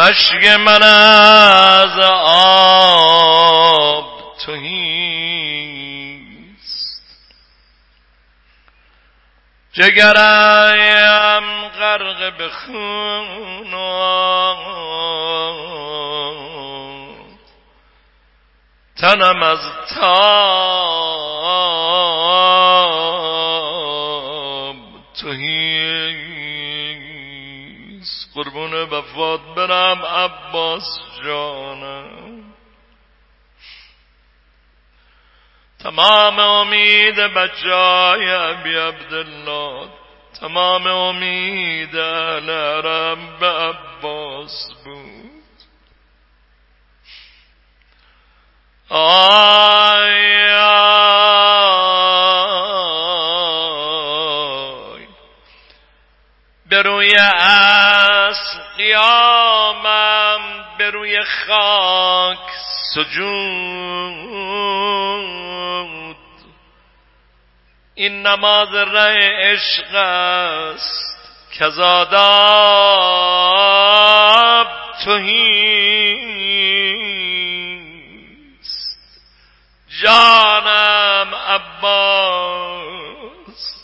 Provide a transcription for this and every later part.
مشک من از آب تهیست، جگرم غرق به خون، تنم از تاب تهیست. قربون وفات برم عباس جانم، تمام امید بچه‌های ابی عبدالله، تمام امید اهل حرم به عباس بود. آی آی به روی قیامم به روی خاک سجود، این نماز ره عشق است کز آداب تهیست. جانم عباس،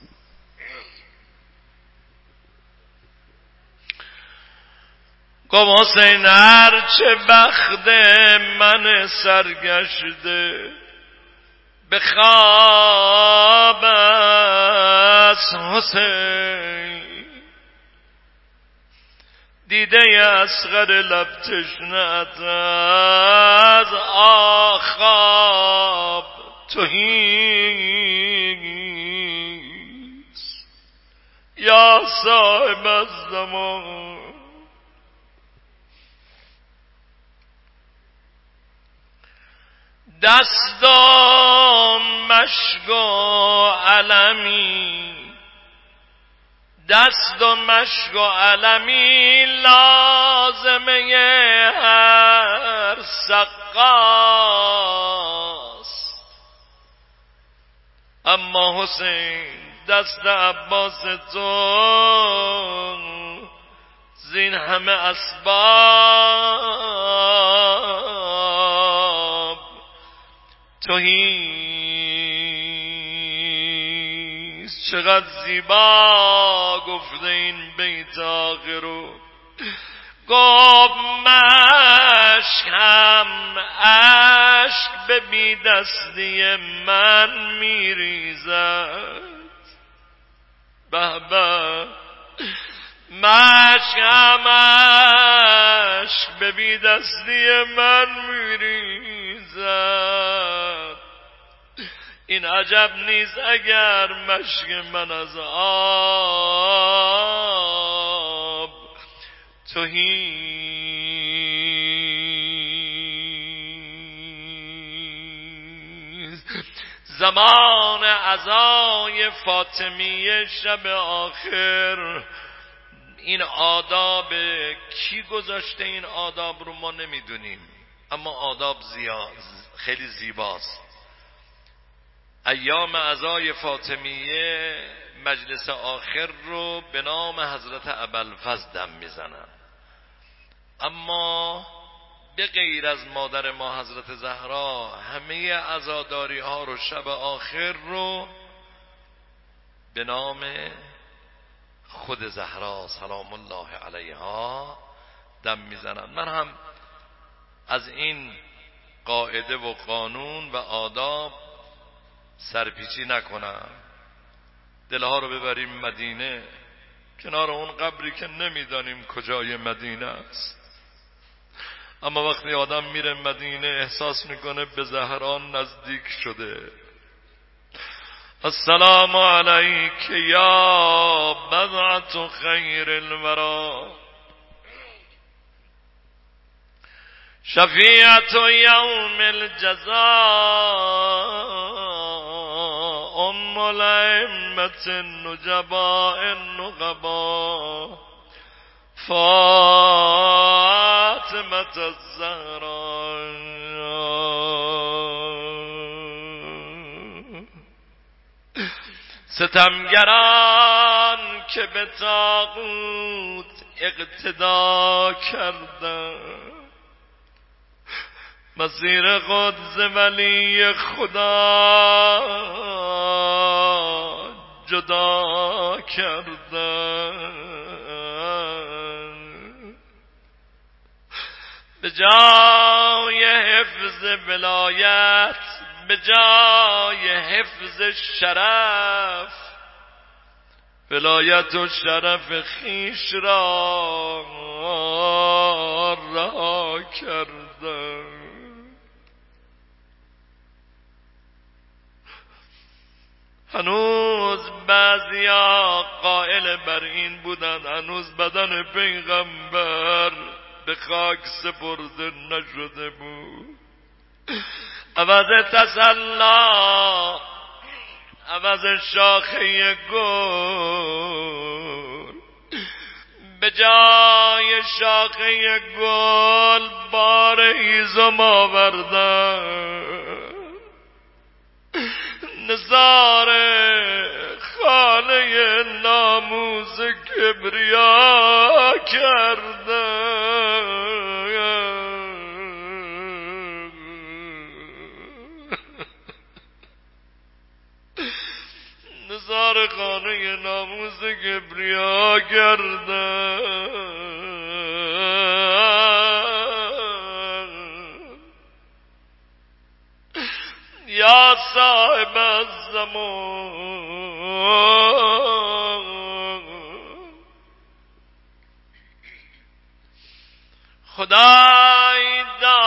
گفت حسین هرچه بخت من سرگشته به خواب است حسین، دیده اصغر لب تشنه‌ات از آخاب تهیست. یا صاحب الزمان، دست و مشک و علمی، دست و مشک و علمی لازمه هر سقاست. اما حسین دست عباس تو زین همه اسباب تهیست. چقدر زیبا گفته این بیت آخرو، گفت مشک هم اشک به بی دستی من میریزد. به به، مشک هم اشک به بی دستی من میریزد. این عجب نیست اگر مشک من از آب تهیست. زمان عزای فاطمیه شب آخر، این آداب کی گذاشته؟ این آداب رو ما نمیدونیم، اما آداب خیلی زیباست. ایام عزای فاطمیه مجلس آخر رو به نام حضرت ابوالفضل دم میزنن، اما به غیر از مادر ما حضرت زهرا همه عزاداری ها رو شب آخر رو به نام خود زهرا سلام الله علیها دم میزنن. من هم از این قاعده و قانون و آداب سرپیچی نکنم، دلها رو ببریم مدینه، کنار اون قبری که نمیدانیم کجای مدینه است، اما وقتی آدم میره مدینه احساس میکنه به زهرا نزدیک شده. السلام علیک یا بضعة خیر الورا، شفیعة یوم الجزاء، ام الائمة النجباء النقبا، فاطمة الزهراء. ستمگران که به طاغوت اقتدا کردن، مسیر خود ز ولی خدا جدا کردن. به جای حفظ ولایت، به جای حفظ شرف، ولایت و شرف خیش را رها کردن. هنوز بعضیا قائل بر این بودند هنوز بدن پیغمبر به خاک سپرده نشده بود. عوض تسلا، عوض شاخه گل، به جای شاخه گل بار هیزم آوردن، نثار خانه ناموس کبریا کردن. نثار خانه ناموس کبریا کردن. یا صاحب الزمان، خدای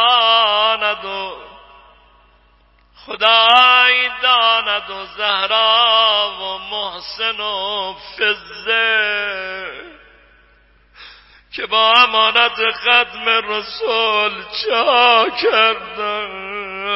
داند و زهرا و محسن و فزه که با امانت ختم رسول چا کردن.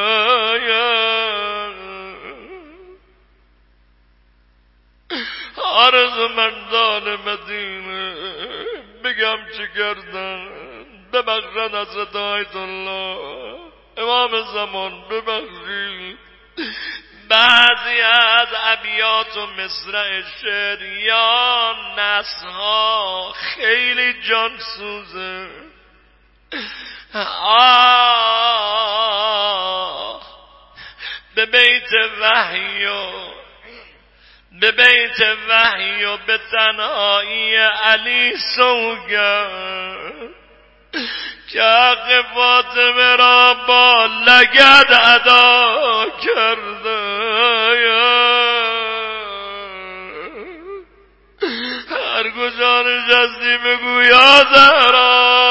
آرزومندان مدینه بگم چه کردن؟ ببخشد حضرت آیت الله امام زمان، ببخشید. بعضی از ابیات و مصرع شعر یا نصها خیلی جان سوزه. به بیت وحی و به تنهایی علی سوگند که حق فاطمه را با لگد ادا کرده. هر کجا نشستی بگو یا زهرا،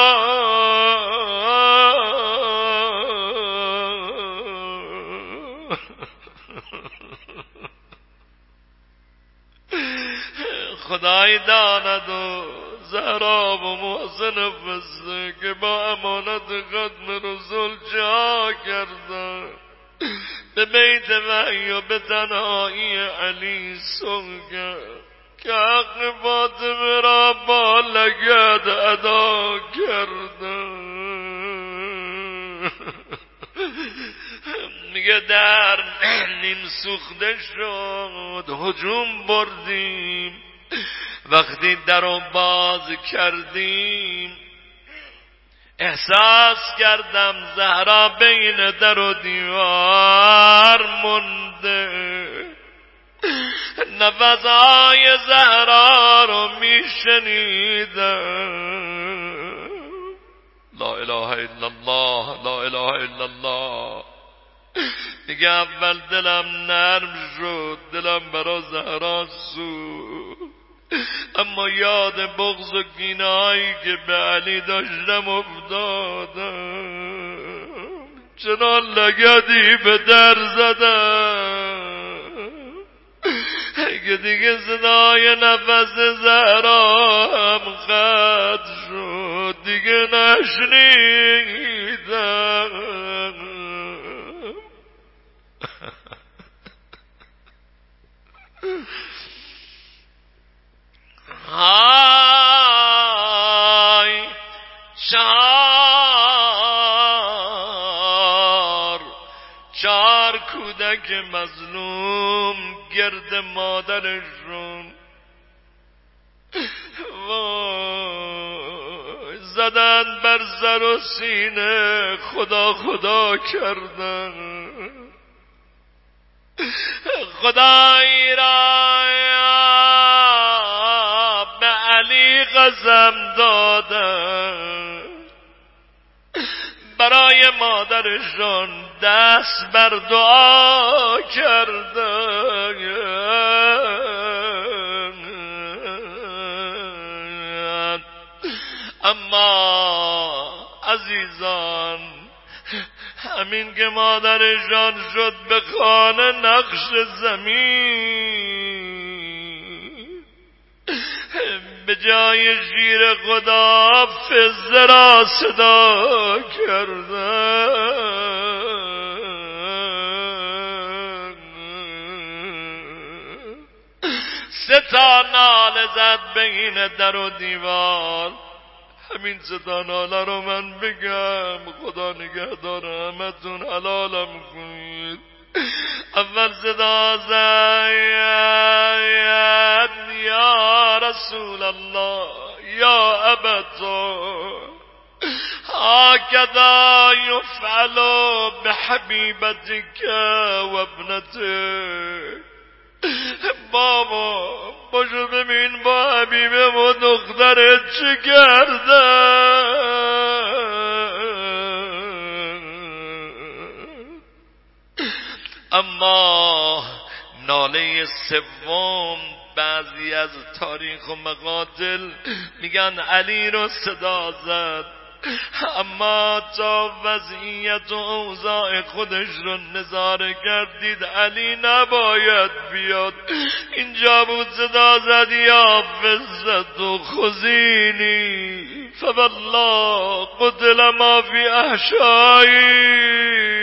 خدای داند و زهرا و محسن فزه که با امانت ختم رسول جا کردن. به بیت وحی و به تنهایی علی سوگند که حق فاطمه را با لگد ادا کردن. میگه در نیم سوخته شد هجوم بردیم، وقتی در رو باز کردیم احساس کردم زهرا بین در و دیوار مونده. نفسهای زهرا رو میشنیدم. لا اله الا الله، لا اله الا الله. دیگه اول دلم نرم شد، دلم برا زهرا سوخت، اما یاد بغض و کینه‌هایی که به علی داشتم افتادم. چنان لگدی به در زدم که دیگه صدای نفس زهرا هم قطع شد، دیگه نشنیدم. های چار کودک مظلوم گرد مادرشون زدن بر سر و سینه خدا خدا کردن. خدایی را به علی قسم دادن، برای مادرشان دست بر دعا کردن. اما عزیزان، همین که مادرشان شد به خانه نقش زمین، به جای شیر خدا فزه را صدا کردن. 3 تا ناله زد بین در و دیوار. همین 3 تا ناله رو من بگم، خدا نگهدار همتون، حلالم کنید. اول صدا زد یا رسول الله یا ابتا هکذا یفعل بحبیبتک و ابنتک. بابا باشو ببین با حبیبه و دخترت چه کردن. اما ناله سوم، بعضی از تاریخ و مقاتل میگن علی رو صدا زد، اما تا وضعیت و اوضاع خودش رو نظاره کردید علی نباید بیاد. اینجا بود صدا زد یا فزت و خزینی فوالله قتل ما فی احشایی.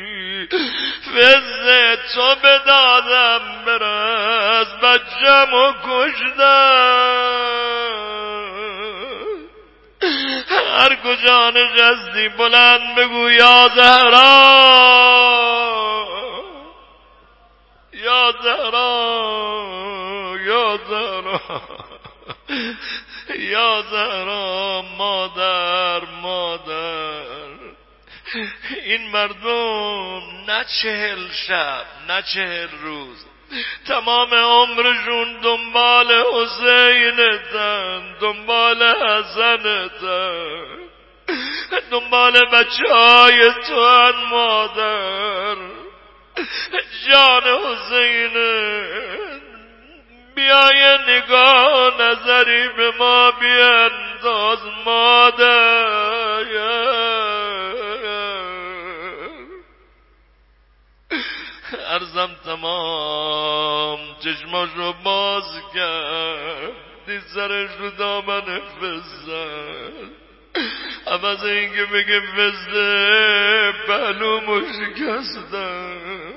فزه تو به دادم برس بچم و کشدن. هر کجا نشستی بلند بگو یا زهرا یا زهرا یا زهرا یا زهرا مادر مادر. این مردم نه 40 شب نه 40 روز، تمام عمرشون دنبال حسینتن، دنبال حسنتن، دنبال بچه‌های تو هن مادر. جان حسینه بیای نگاه نظری به ما بینداز مادر. عرضم تمام چشماشو باز کرد، دید سرش رو دامن فزن. عوض اینکه بگه فزه پهلومو شکستن،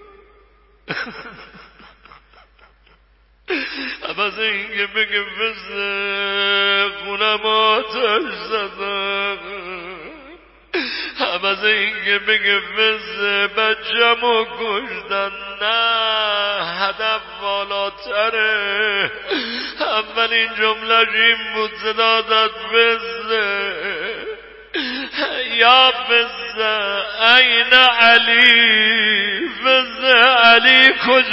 عوض اینکه بگه فزه خونم آتش زدن، عوض اینکه بگه فزه بچه‌مو کشتن، نه هدف بالاتره. اولین جمله‌ش این بود، صدا زد فزه یا فزه این علی، فزه علی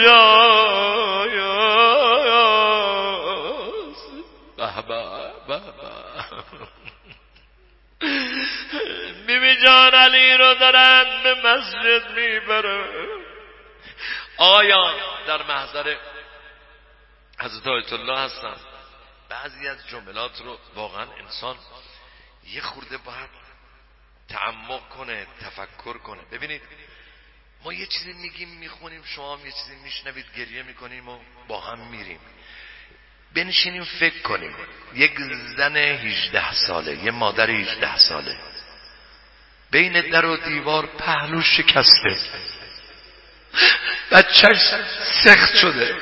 کجاست؟ به بیبی جان علی رو دارن به مسجد میبرن. آیا در محضر حضرت آیت الله هستن؟ بعضی از جملات رو واقعا انسان یه خورده باید تعمق کنه، تفکر کنه. ببینید ما یه چیزی میگیم میخونیم، شما هم یه چیزی میشنوید گریه میکنیم و با هم میریم. بنشینیم فکر کنیم. یک زن 18 ساله، یه مادر 18 ساله بین در و دیوار پهلو شکسته، بچهش سخت شده،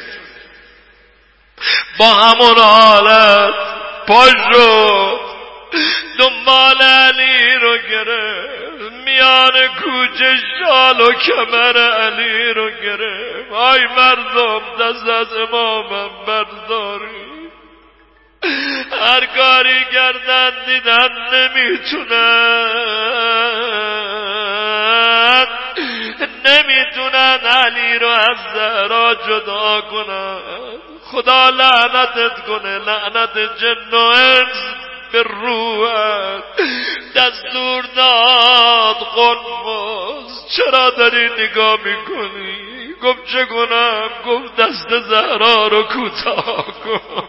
با همون حالت پا شد دنبال علی رو گرفت، میان کوچه شال و کمر علی رو گرفت. آی مردم دست از امامم برداری، هر کاری کردن دیدن نمیتونن علی رو از زهرا جدا کنن. خدا لعنتت کنه، لعنت جن و انس به روحت. دستور داد قنفذ چرا داری نگاه میکنی؟ گفت چه کنم؟ گفت دست زهرا رو کوتاه کن.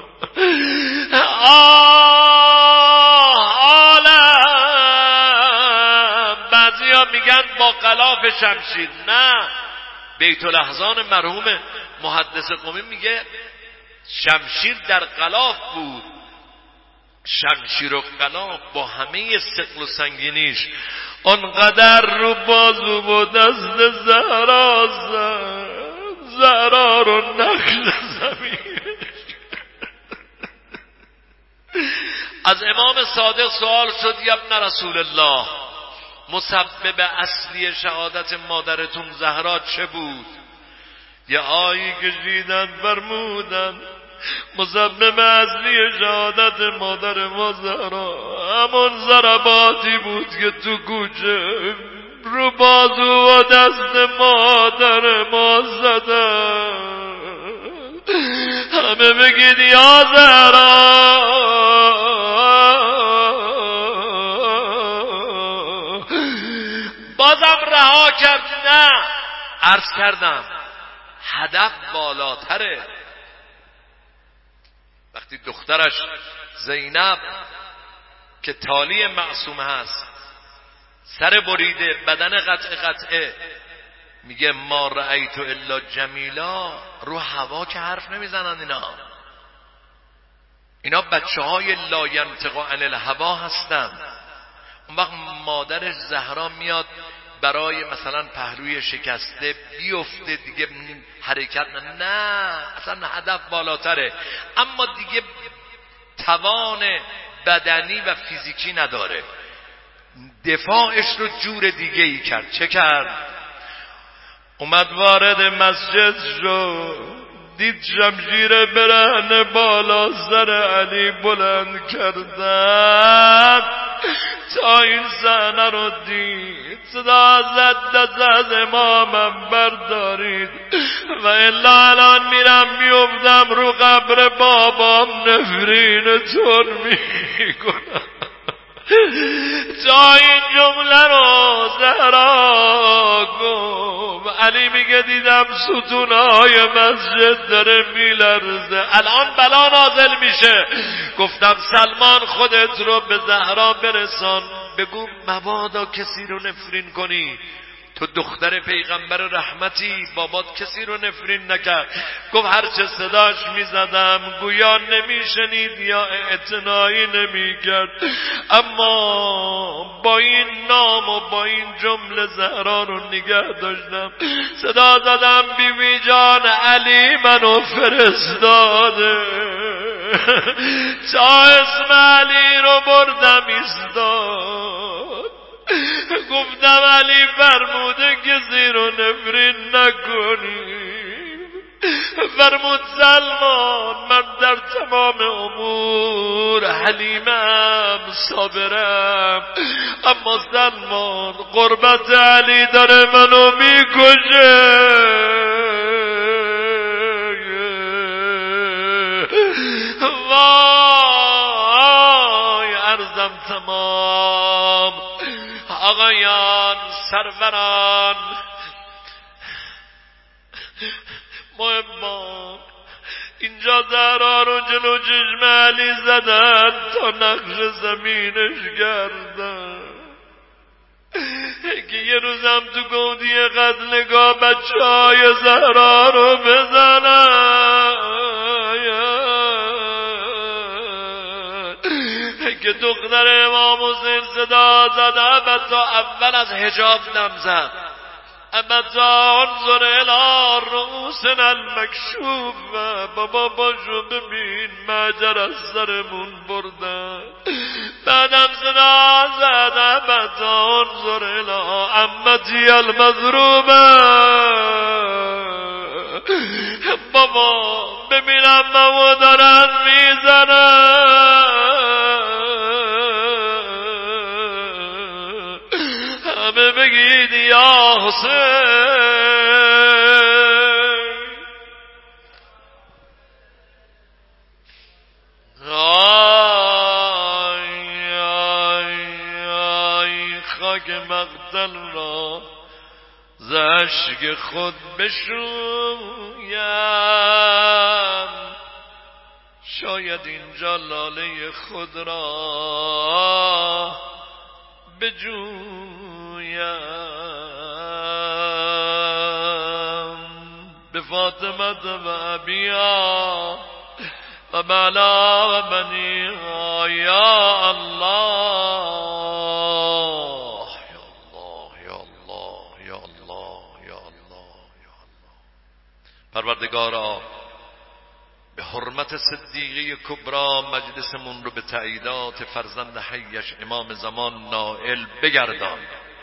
عالم بعضی ها میگن با غلاف شمشیر. نه، بیت الاحزان مرحوم محدث قمی میگه شمشیر در غلاف بود. شمشیر و غلاف با همه ثقل و سنگینیش آنقدر رو بازو و دست زهرا رو نقش زمین. از امام صادق سوال شد یا ابن رسول الله، مسبب اصلی شهادت مادرتون زهرا چه بود؟ یه آیی کشیدن فرمودن مسبب اصلی شهادت مادر ما زهرا همون ضرباتی بود که تو کوچه رو بازو و دست مادر ما زدن. همه بگید یا زهرا. بازم رها کرد. نه، عرض کردم هدف بالاتره. وقتی دخترش زینب که تالی معصوم هست، سر بریده، بدن قطعه، میگه ما رأیت الا جمیلا، رو هوا که حرف نمیزنن اینا بچه های لا ینطق عن الهوا هستن. اون وقت مادر زهرا میاد برای مثلا پهلوی شکسته بیفته دیگه حرکت نه، اصلا هدف بالاتره. اما دیگه توان بدنی و فیزیکی نداره، دفاعش رو جور دیگه ای کرد. چه کرد؟ اومد وارد مسجد شد، دید شمشیر برهنه بالا سر علی بلند کردن. تا این صحنه رو دید صدا زد دست از امامم بردارید و الا الان میرم میافتم رو قبر بابام نفرینتون میکنم. تا این جمله رو زهرا گفت، علی میگه دیدم ستونهای مسجد داره میلرزه، الان بلا نازل میشه. گفتم سلمان خودت رو به زهرا برسان، بگو مبادا کسی رو نفرین کنی، تو دختر پیغمبر رحمتی، بابات کسی رو نفرین نکرد. گفت هرچه صداش میزدم گویا نمیشنید یا اعتنایی نمیکرد، اما با این نام و با این جمله زهرا رو نگه داشتم. صدا زدم بیبی جان علی منو فرستاده، تا اسم علی رو بردم ایستاد. گفتم علی فرموده کسی رو نفرین نکنی. فرمود سلمان من در تمام امور حلیمم، صابرم، اما سلمان قربت علی داره منو میکشه. وای عرضم تمام. آقایان، سروران، مهمان، اینجا زهرا رو جلو چشم علی زدن تا نقش زمینش کردن که یه روزم تو گودی قتلگاه بچه های زهرا رو بزنن که دختر امام حسین صدا زد ابدا اول از حجاب دم زد، ابدا انظر الی رؤوسنا المکشوف، بابا باشو ببین مجر از سرمون بردن. بعدم صدا زد ابدا انظر الی عمتی المضروبه، بابا ببینم مامو دارن میزنن. حسین آی آی آی خاک مقتل را ز اشک خود بشویم شاید اینجا لاله خود را بجویم به فاطمه و ابیها و بلا و بنیها یا الله یا الله یا الله یا الله یا الله یا الله. پروردگارا به حرمت صدیقه کبرا مجلسمون رو به تأییدات فرزند حیش امام زمان نائل بگردان.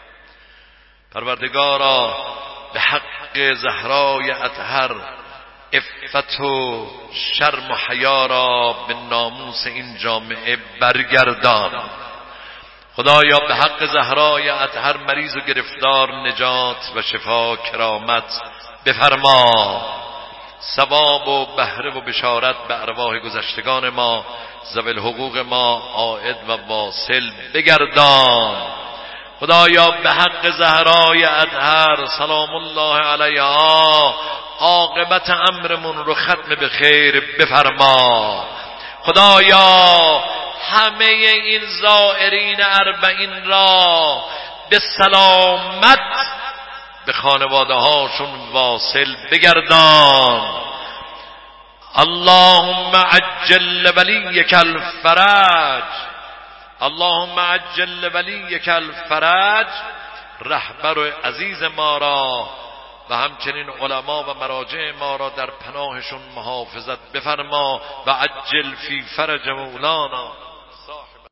پروردگارا به حق زهرای اطهر عفت و شرم و حیا را به ناموس این جامعه برگردان. خدایا به حق زهرای اطهر مریض و گرفتار نجات و شفا کرامت بفرما. ثواب و بهره و بشارت به ارواح گذشتگان ما ذوی الحقوق ما عائد و واصل بگردان. خدایا به حق زهرای اطهر سلام الله علیها عاقبت امرمون رو ختم به خیر بفرما. خدایا همه این زائرین اربعین را به سلامت به خانواده هاشون واصل بگردان. اللهم عجل ولیک الفرج، اللهم عجل ولیک الفرج. رهبر عزیز ما را و همچنین علما و مراجع ما را در پناهشون محافظت بفرما و عجل فی فرج مولانا.